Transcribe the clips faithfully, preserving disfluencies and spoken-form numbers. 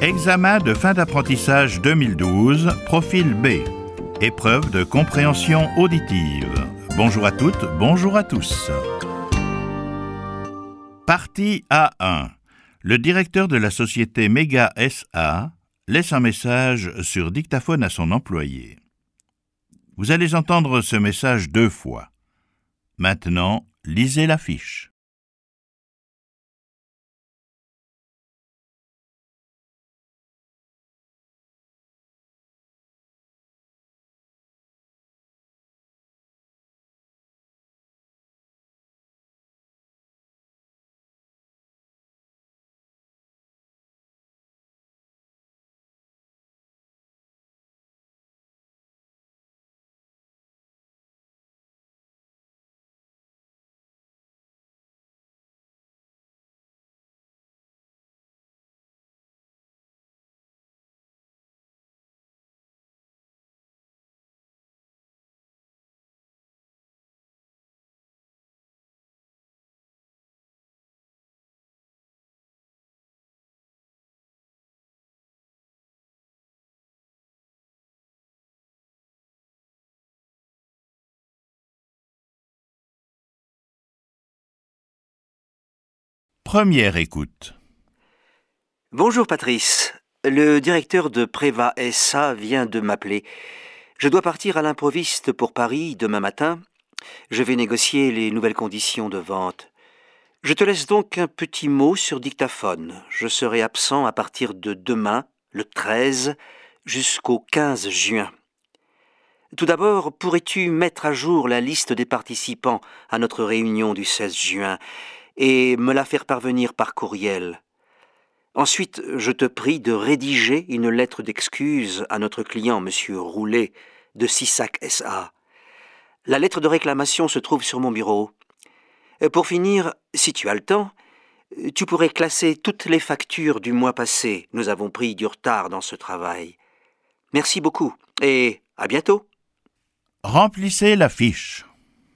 Examen de fin d'apprentissage deux mille douze, profil B. Épreuve de compréhension auditive. Bonjour à toutes, bonjour à tous. Partie A un. Le directeur de la société Mega S A laisse un message sur dictaphone à son employé. Vous allez entendre ce message deux fois. Maintenant, lisez la fiche. Première écoute. Bonjour Patrice, le directeur de Préva S A vient de m'appeler. Je dois partir à l'improviste pour Paris demain matin. Je vais négocier les nouvelles conditions de vente. Je te laisse donc un petit mot sur dictaphone. Je serai absent à partir de demain, le treize, jusqu'au quinze juin. Tout d'abord, pourrais-tu mettre à jour la liste des participants à notre réunion du seize juin et me la faire parvenir par courriel ? Ensuite, je te prie de rédiger une lettre d'excuse à notre client, Monsieur Roulet, de Sissac S A. La lettre de réclamation se trouve sur mon bureau. Pour finir, si tu as le temps, tu pourrais classer toutes les factures du mois passé. Nous avons pris du retard dans ce travail. Merci beaucoup et à bientôt. Remplissez la fiche.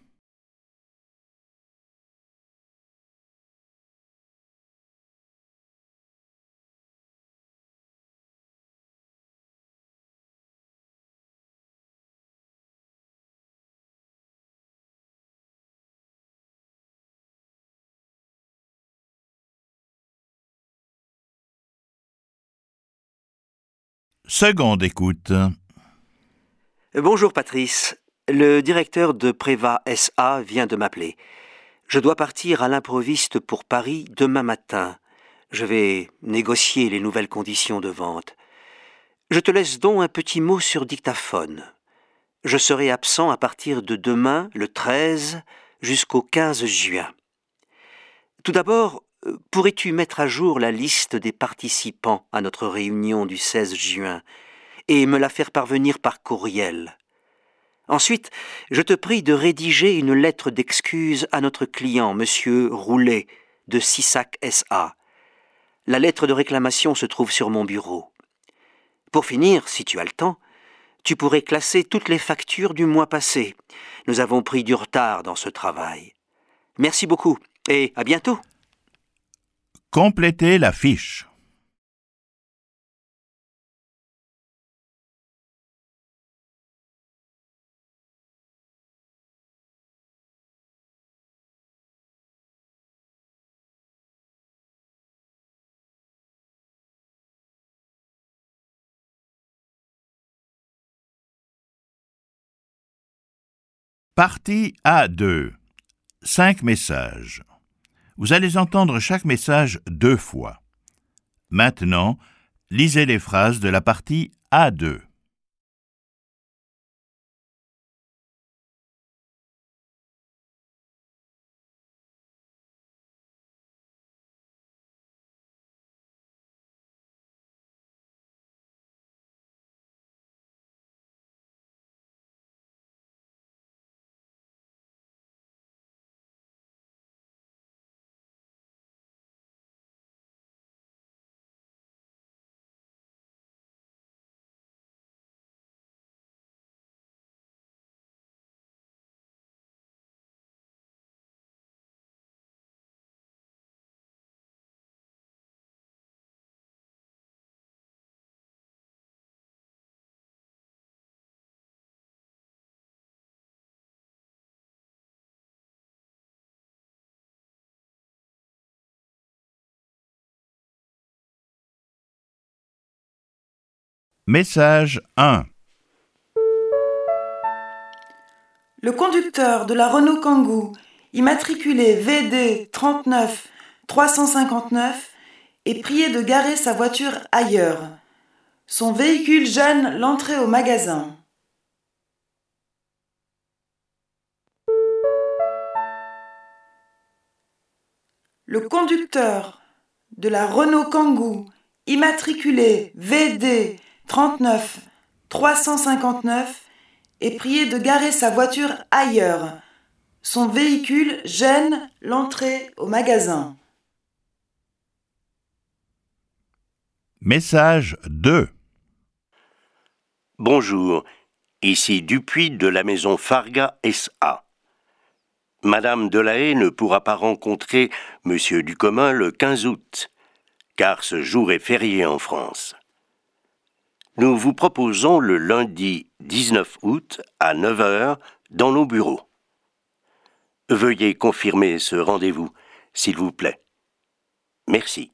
Seconde écoute. Bonjour Patrice, le directeur de Préva S A vient de m'appeler. Je dois partir à l'improviste pour Paris demain matin. Je vais négocier les nouvelles conditions de vente. Je te laisse donc un petit mot sur dictaphone. Je serai absent à partir de demain, le treize, jusqu'au quinze juin. Tout d'abord, pourrais-tu mettre à jour la liste des participants à notre réunion du seize juin et me la faire parvenir par courriel ? Ensuite, je te prie de rédiger une lettre d'excuse à notre client, Monsieur Roulet, de Sissac S A. La lettre de réclamation se trouve sur mon bureau. Pour finir, si tu as le temps, tu pourrais classer toutes les factures du mois passé. Nous avons pris du retard dans ce travail. Merci beaucoup et à bientôt. Complétez la fiche. Partie A deux. Cinq messages. Vous allez entendre chaque message deux fois. Maintenant, lisez les phrases de la partie A deux. Message un. Le conducteur de la Renault Kangoo, immatriculé V D trente-neuf trois cent cinquante-neuf, est prié de garer sa voiture ailleurs. Son véhicule gêne l'entrée au magasin. Le conducteur de la Renault Kangoo, immatriculé V D trente-neuf trois cent cinquante-neuf, est prié de garer sa voiture ailleurs. Son véhicule gêne l'entrée au magasin. Message deux. Bonjour, ici Dupuis de la maison Farga S A Madame Delahaye ne pourra pas rencontrer Monsieur Ducommun le quinze août, car ce jour est férié en France. Nous vous proposons le lundi dix-neuf août à neuf heures dans nos bureaux. Veuillez confirmer ce rendez-vous, s'il vous plaît. Merci.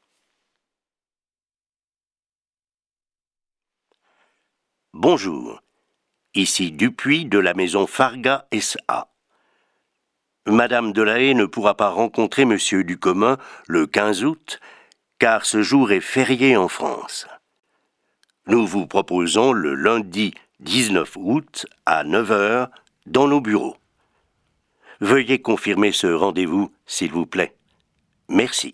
Bonjour, ici Dupuis de la maison Farga S A Madame Delahaye ne pourra pas rencontrer Monsieur Ducommun le quinze août, car ce jour est férié en France. Nous vous proposons le lundi dix-neuf août à neuf heures dans nos bureaux. Veuillez confirmer ce rendez-vous, s'il vous plaît. Merci.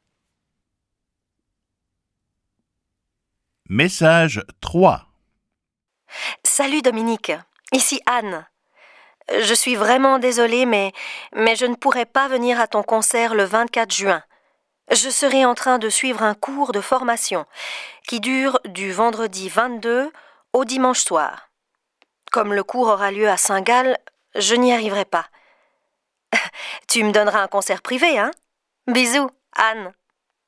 Message trois. Salut Dominique, ici Anne. Je suis vraiment désolée, mais, mais je ne pourrai pas venir à ton concert le vingt-quatre juin. Je serai en train de suivre un cours de formation qui dure du vendredi vingt-deux au dimanche soir. Comme le cours aura lieu à Saint-Gall, je n'y arriverai pas. Tu me donneras un concert privé, hein? Bisous, Anne.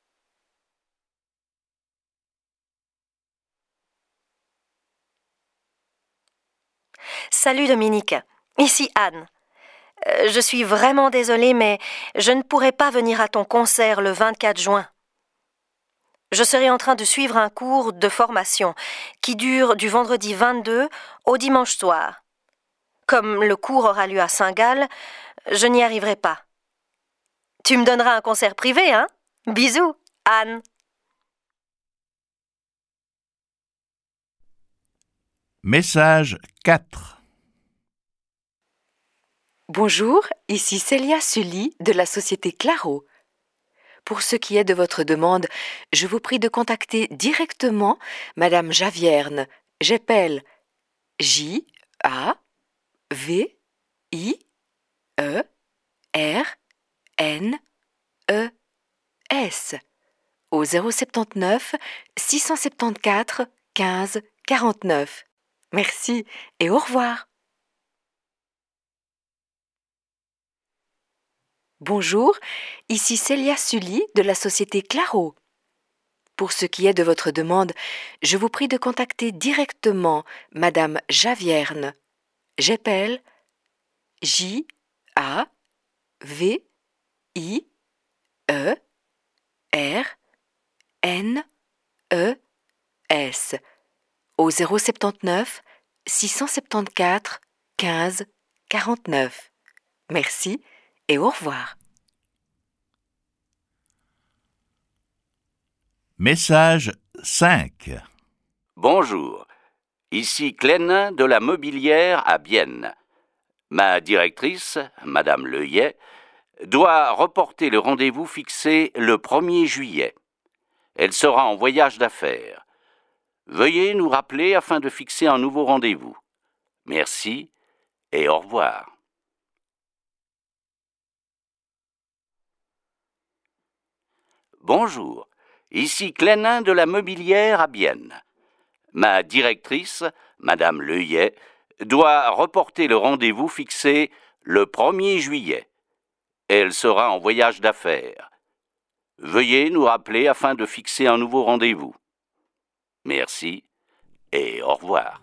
Salut Dominique, ici Anne. Euh, je suis vraiment désolée, mais je ne pourrai pas venir à ton concert le vingt-quatre juin. Je serai en train de suivre un cours de formation qui dure du vendredi vingt-deux au dimanche soir. Comme le cours aura lieu à Saint-Gall, je n'y arriverai pas. Tu me donneras un concert privé, hein? Bisous, Anne. Message quatre. Bonjour, ici Célia Sully de la société Claro. Pour ce qui est de votre demande, je vous prie de contacter directement Madame Javierne. J'appelle J A V I E R N E S au zéro soixante-neuf six cent soixante-quatorze quinze quarante-neuf. Merci et au revoir. Bonjour, ici Célia Sully de la société Claro. Pour ce qui est de votre demande, je vous prie de contacter directement Madame Javierne. J'appelle J A V I E R N E S au zéro soixante-neuf six cent soixante-quatorze quinze quarante-neuf. Merci et au revoir. Message cinq. Bonjour, ici Clénin de la Mobilière à Bienne. Ma directrice, Madame Leuillet, doit reporter le rendez-vous fixé le premier juillet. Elle sera en voyage d'affaires. Veuillez nous rappeler afin de fixer un nouveau rendez-vous. Merci et au revoir. Bonjour, ici Clénin de la Mobilière à Bienne. Ma directrice, Madame Leuillet, doit reporter le rendez-vous fixé le premier juillet. Elle sera en voyage d'affaires. Veuillez nous rappeler afin de fixer un nouveau rendez-vous. Merci et au revoir.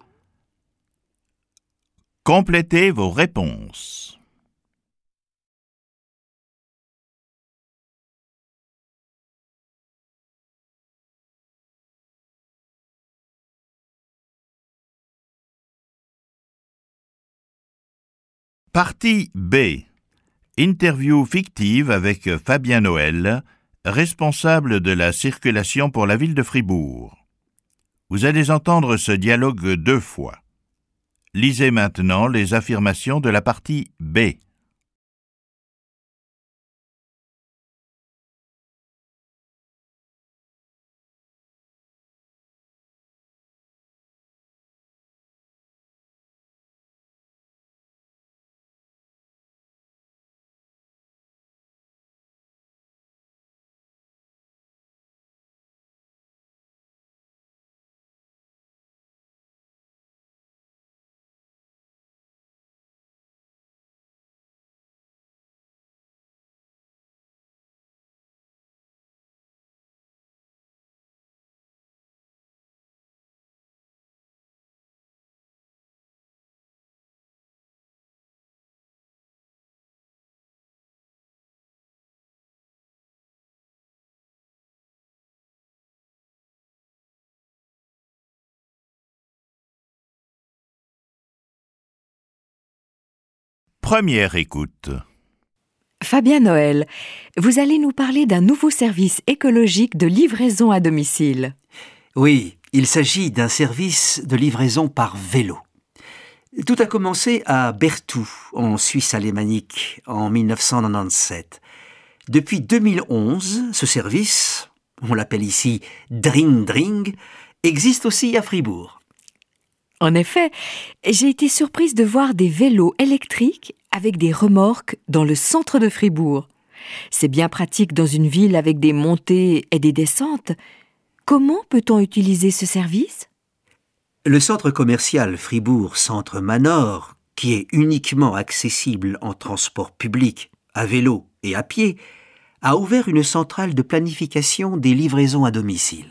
Complétez vos réponses. Partie B. Interview fictive avec Fabien Noël, responsable de la circulation pour la ville de Fribourg. Vous allez entendre ce dialogue deux fois. Lisez maintenant les affirmations de la partie B. Première écoute. Fabien Noël, vous allez nous parler d'un nouveau service écologique de livraison à domicile. Oui, il s'agit d'un service de livraison par vélo. Tout a commencé à Berthoud, en Suisse alémanique, en mille neuf cent quatre-vingt-dix-sept. Depuis deux mille onze, ce service, on l'appelle ici Dring Dring, existe aussi à Fribourg. En effet, j'ai été surprise de voir des vélos électriques avec des remorques dans le centre de Fribourg. C'est bien pratique dans une ville avec des montées et des descentes. Comment peut-on utiliser ce service ? Le centre commercial Fribourg Centre Manor, qui est uniquement accessible en transport public, à vélo et à pied, a ouvert une centrale de planification des livraisons à domicile.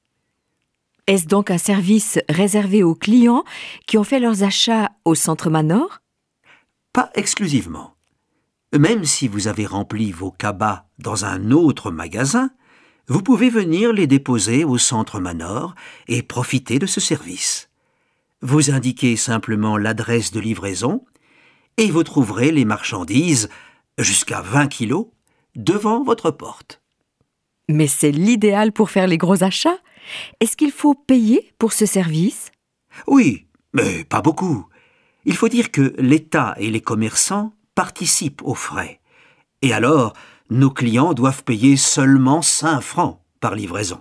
Est-ce donc un service réservé aux clients qui ont fait leurs achats au Centre Manor ? Pas exclusivement. Même si vous avez rempli vos cabas dans un autre magasin, vous pouvez venir les déposer au Centre Manor et profiter de ce service. Vous indiquez simplement l'adresse de livraison et vous trouverez les marchandises, jusqu'à vingt kilos, devant votre porte. Mais c'est l'idéal pour faire les gros achats. Est-ce qu'il faut payer pour ce service ? Oui, mais pas beaucoup. Il faut dire que l'État et les commerçants participent aux frais. Et alors, nos clients doivent payer seulement cinq francs par livraison.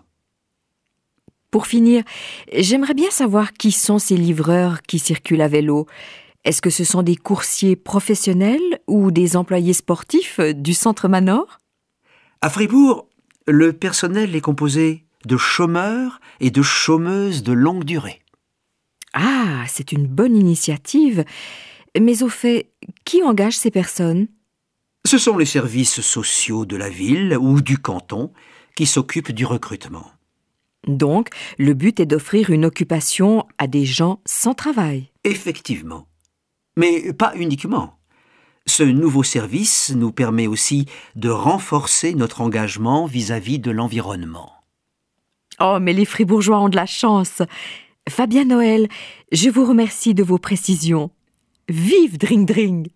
Pour finir, j'aimerais bien savoir qui sont ces livreurs qui circulent à vélo. Est-ce que ce sont des coursiers professionnels ou des employés sportifs du Centre Manor ? À Fribourg, le personnel est composé de chômeurs et de chômeuses de longue durée. Ah, c'est une bonne initiative. Mais au fait, qui engage ces personnes ? Ce sont les services sociaux de la ville ou du canton qui s'occupent du recrutement. Donc, le but est d'offrir une occupation à des gens sans travail. Effectivement. Mais pas uniquement. Ce nouveau service nous permet aussi de renforcer notre engagement vis-à-vis de l'environnement. Oh, mais les Fribourgeois ont de la chance. Fabien Noël, je vous remercie de vos précisions. Vive Dring Dring!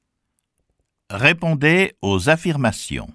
Répondez aux affirmations.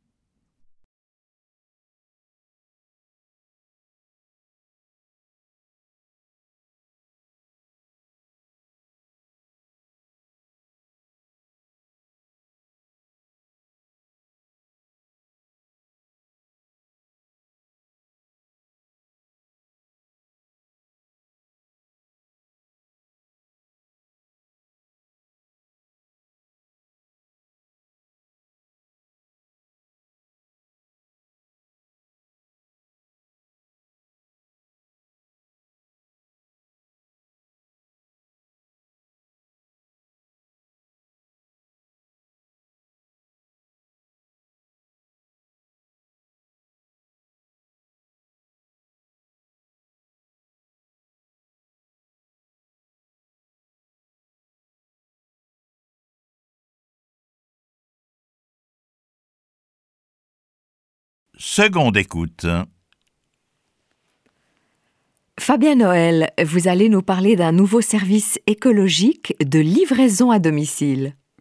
Seconde écoute. Fabien Noël, vous allez nous parler d'un nouveau service écologique de livraison à domicile.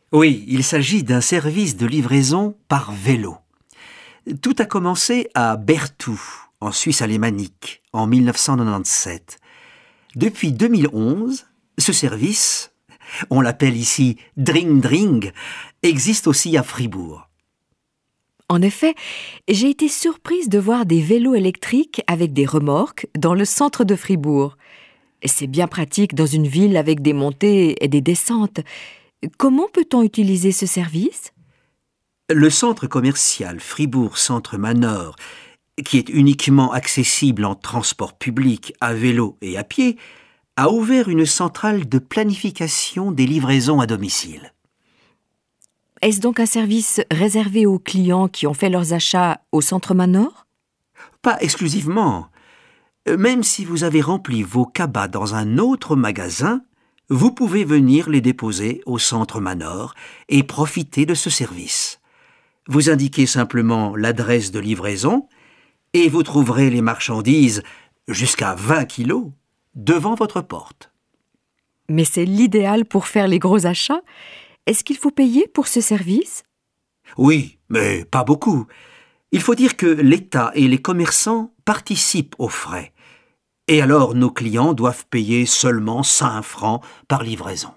Oui, il s'agit d'un service de livraison par vélo. Tout a commencé à Berthoud, en Suisse alémanique, en mille neuf cent quatre-vingt-dix-sept. Depuis deux mille onze, ce service, on l'appelle ici Dring Dring, existe aussi à Fribourg. En effet, j'ai été surprise de voir des vélos électriques avec des remorques dans le centre de Fribourg. C'est bien pratique dans une ville avec des montées et des descentes. Comment peut-on utiliser ce service ? Le centre commercial Fribourg Centre Manor, qui est uniquement accessible en transport public, à vélo et à pied, a ouvert une centrale de planification des livraisons à domicile. Est-ce donc un service réservé aux clients qui ont fait leurs achats au centre Manor ? Pas exclusivement. Même si vous avez rempli vos cabas dans un autre magasin, vous pouvez venir les déposer au centre Manor et profiter de ce service. Vous indiquez simplement l'adresse de livraison et vous trouverez les marchandises, jusqu'à vingt kilos, devant votre porte. Mais c'est l'idéal pour faire les gros achats. Est-ce qu'il faut payer pour ce service ? Oui, mais pas beaucoup. Il faut dire que l'État et les commerçants participent aux frais. Et alors nos clients doivent payer seulement cinq francs par livraison.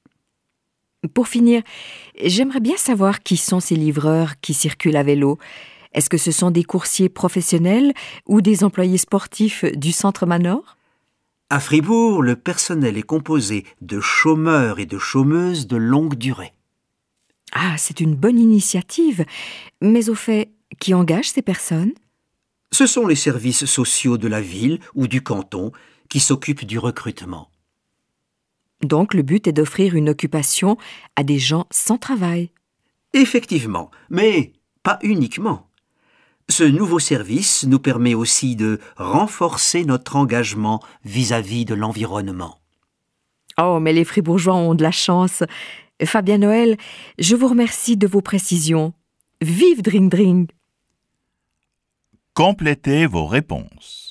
Pour finir, j'aimerais bien savoir qui sont ces livreurs qui circulent à vélo. Est-ce que ce sont des coursiers professionnels ou des employés sportifs du centre Manor ? À Fribourg, le personnel est composé de chômeurs et de chômeuses de longue durée. Ah, c'est une bonne initiative. Mais au fait, qui engage ces personnes ? Ce sont les services sociaux de la ville ou du canton qui s'occupent du recrutement. Donc le but est d'offrir une occupation à des gens sans travail. Effectivement, mais pas uniquement. Ce nouveau service nous permet aussi de renforcer notre engagement vis-à-vis de l'environnement. Oh, mais les Fribourgeois ont de la chance. Fabien Noël, je vous remercie de vos précisions. Vive Dring Dring! Complétez vos réponses.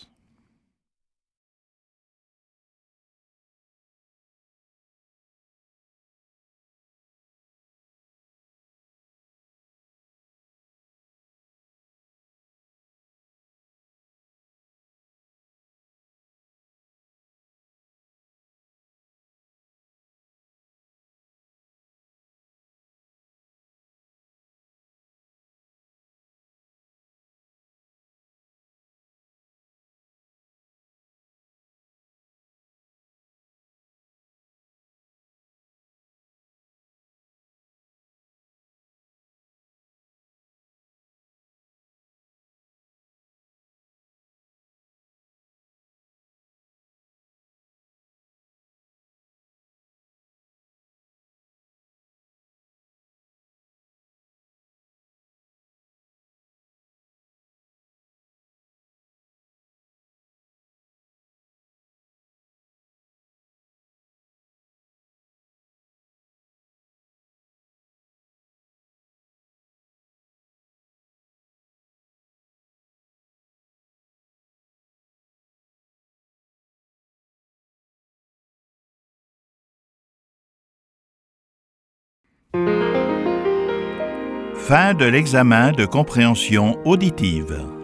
Fin de l'examen de compréhension auditive.